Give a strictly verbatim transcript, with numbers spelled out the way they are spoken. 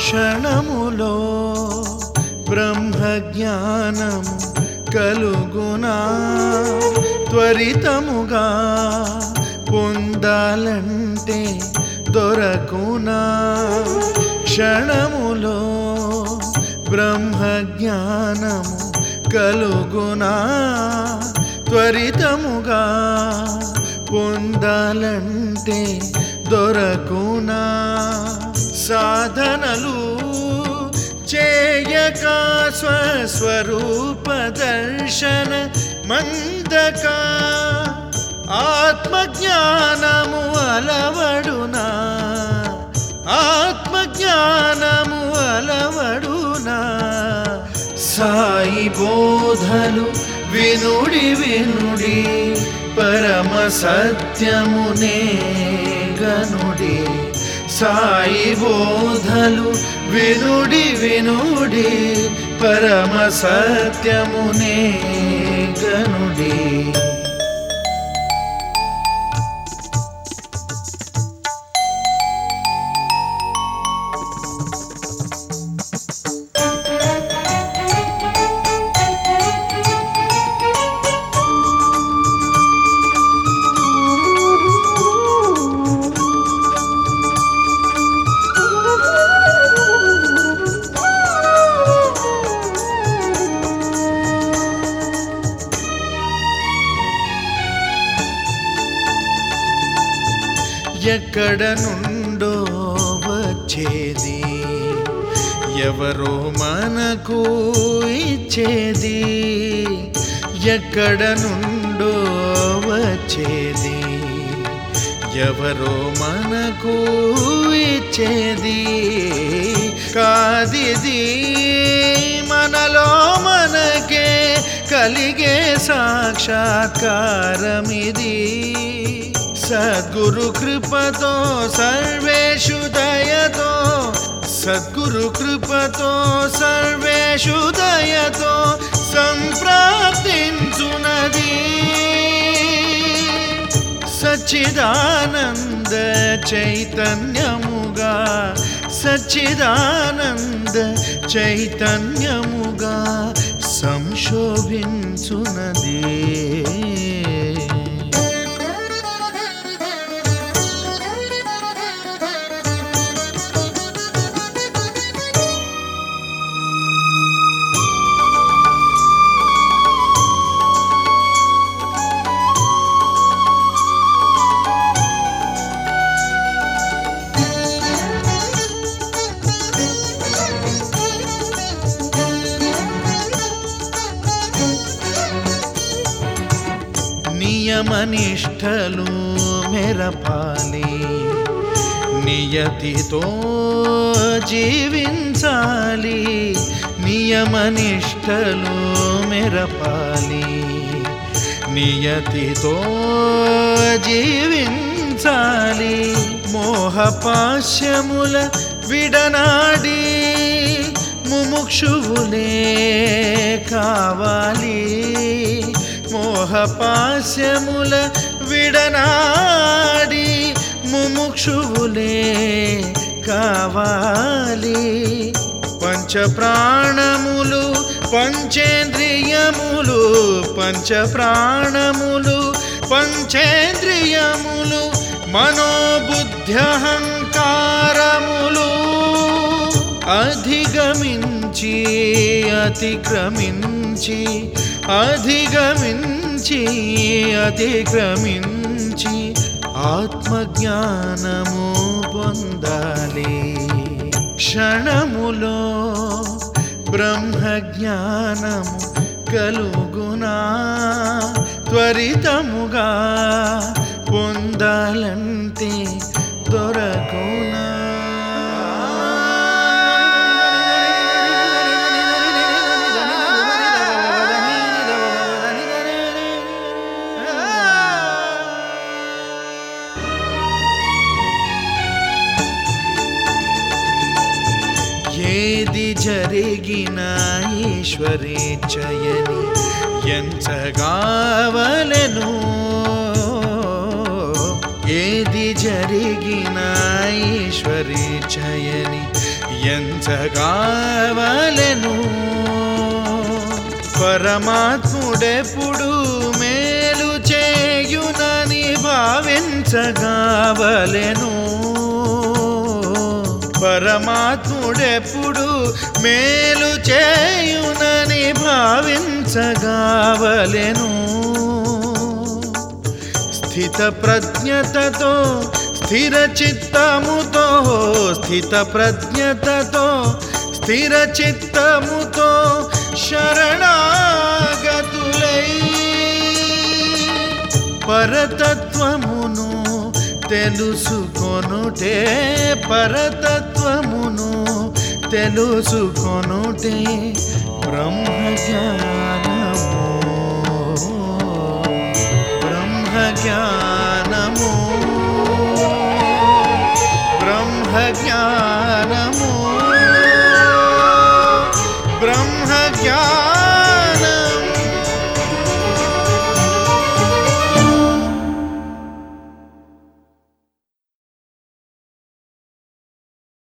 క్షణములో బ్రహ్మజ్ఞానము కలుగునా త్వరితముగా పొందాలంటే దొరకునా క్షణములో బ్రహ్మజ్ఞానము కలుగునా త్వరితముగా పొందాలంటే దొరకునా సాధనలు చేయక స్వస్వరూప దర్శన మందక ఆత్మజ్ఞానము అలవడునా ఆత్మజ్ఞానము అలవడునా సాయి బోధలు వినుడి వినుడి పరమ సత్యమునే గనుడి సాయి బోధలు వినుడి వినుడి పరమ సత్యమునే గనుడి ఎక్కడ నుండో వచ్చేది ఎవరో మనకు ఇచ్చేది ఎక్కడ నుండో వచ్చేది ఎవరో మనకు ఇచ్చేది కాదిది మనలో మనకే కలిగే సాక్షాత్కారమిది సద్గురు కృపతో సర్వేషు దయతో సద్గురు కృపతో సర్వేషు దయతో సంప్రాప్తించునది సచ్చిదానంద చైతన్యముగా సచ్చిదానంద చైతన్యముగా సంశోభించునది నియమనిష్టలు మెరపాలి నియతితో జీవించాలి నియమనిష్టలు మెరపాలి నియతితో జీవించాలి మోహపాశ్యముల విడనాడి ముముక్షువులే కావాలి మోహపాశ్యముల విడనాడి ముముక్షువులే కావాలి పంచప్రాణములు పంచేంద్రియములు పంచప్రాణములు పంచేంద్రియములు మనోబుద్ధ్యహంకారములు అధిగమించి అతిక్రమించి అధిగమించి అతిక్రమించి ఆత్మజ్ఞానము పొందాలి క్షణములో బ్రహ్మజ్ఞానము కలుగునా త్వరితముగా పొందాలంటే దొరకునా ఏది జరిగినా ఈశ్వరేచ్ఛయని ఎంచగావలెను ఏది జరిగినా ఈశ్వరేచ్ఛయని ఎంచగావలెను. పరమాత్ముడెప్పుడు మేలు చేయునని భావించగావలెను. పరమాత్ముడెప్పుడు మేలు చేయునని భావించగావలెను. స్థిత ప్రజ్ఞతతో స్థిర చిత్తముతో స్థిత ప్రజ్ఞతతో స్థిర చిత్తముతో శరణాగతులై పరతత్వమును తెలుసుకొనుటే పరతత్వమును తెలుసుకొనుటే బ్రహ్మజ్ఞానము బ్రహ్మజ్ఞానము బ్రహ్మజ్ఞానము బ్రహ్మజ్ఞానము.